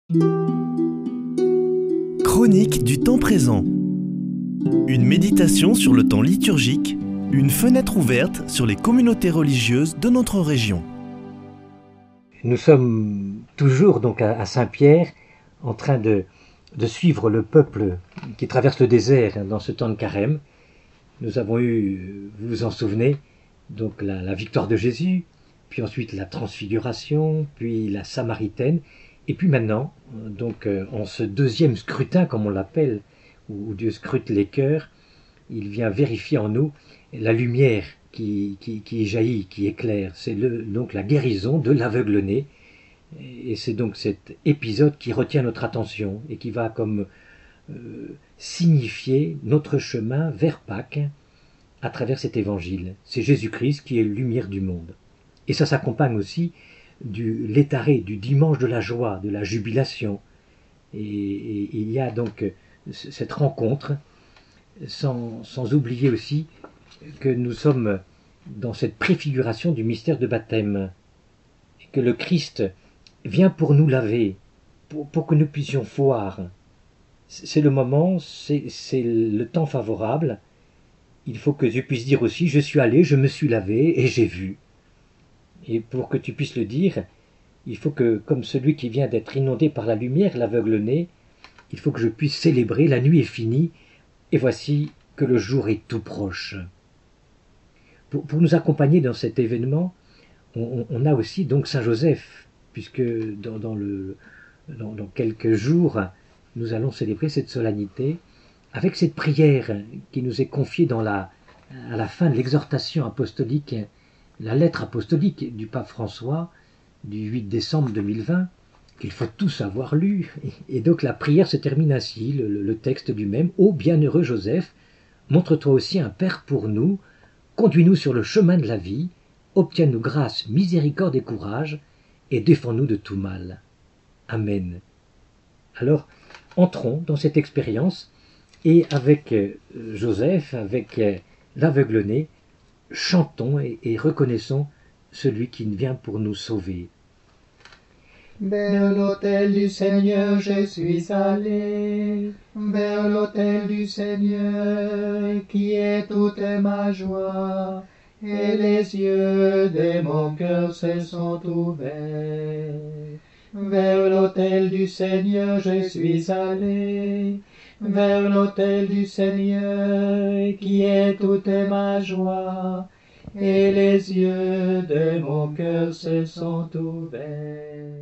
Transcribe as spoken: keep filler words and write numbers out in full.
Chronique du temps présent. Une méditation sur le temps liturgique, une fenêtre ouverte sur les communautés religieuses de notre région. Nous sommes toujours donc à Saint-Pierre en train de, de suivre le peuple qui traverse le désert dans ce temps de carême. Nous avons eu, vous vous en souvenez, donc la, la victoire de Jésus, puis ensuite la transfiguration, puis la Samaritaine, et puis maintenant, donc en ce deuxième scrutin, comme on l'appelle, où Dieu scrute les cœurs, il vient vérifier en nous la lumière qui, qui, qui jaillit, qui éclaire. C'est le, donc la guérison de l'aveugle-né, et c'est donc cet épisode qui retient notre attention et qui va comme euh, signifier notre chemin vers Pâques à travers cet évangile. C'est Jésus-Christ qui est lumière du monde. Et ça s'accompagne aussi du létaré, du dimanche de la joie, de la jubilation. Et, et il y a donc cette rencontre, sans, sans oublier aussi que nous sommes dans cette préfiguration du mystère de baptême, et que le Christ vient pour nous laver, pour, pour que nous puissions voir. C'est le moment, c'est, c'est le temps favorable. Il faut que je puisse dire aussi, je suis allé, je me suis lavé et j'ai vu. Et pour que tu puisses le dire, il faut que, comme celui qui vient d'être inondé par la lumière, l'aveugle-né, il faut que je puisse célébrer, la nuit est finie, et voici que le jour est tout proche. Pour, pour nous accompagner dans cet événement, on, on a aussi donc Saint Joseph, puisque dans, dans, le, dans, dans quelques jours, nous allons célébrer cette solennité, avec cette prière qui nous est confiée dans la, à la fin de l'exhortation apostolique, la lettre apostolique du pape François du huit décembre deux mille vingt, qu'il faut tous avoir lu. Et donc la prière se termine ainsi, le, le texte lui-même. Ô bienheureux Joseph, montre-toi aussi un Père pour nous, conduis-nous sur le chemin de la vie, obtiens-nous grâce, miséricorde et courage, et défends-nous de tout mal. Amen. Alors, entrons dans cette expérience, et avec Joseph, avec l'aveugle-né, chantons et, et reconnaissons celui qui vient pour nous sauver. Vers l'autel du Seigneur je suis allé, vers l'autel du Seigneur qui est toute ma joie, et les yeux de mon cœur se sont ouverts. Vers l'autel du Seigneur je suis allé, vers l'autel du Seigneur qui est toute ma joie, et les yeux de mon cœur se sont ouverts.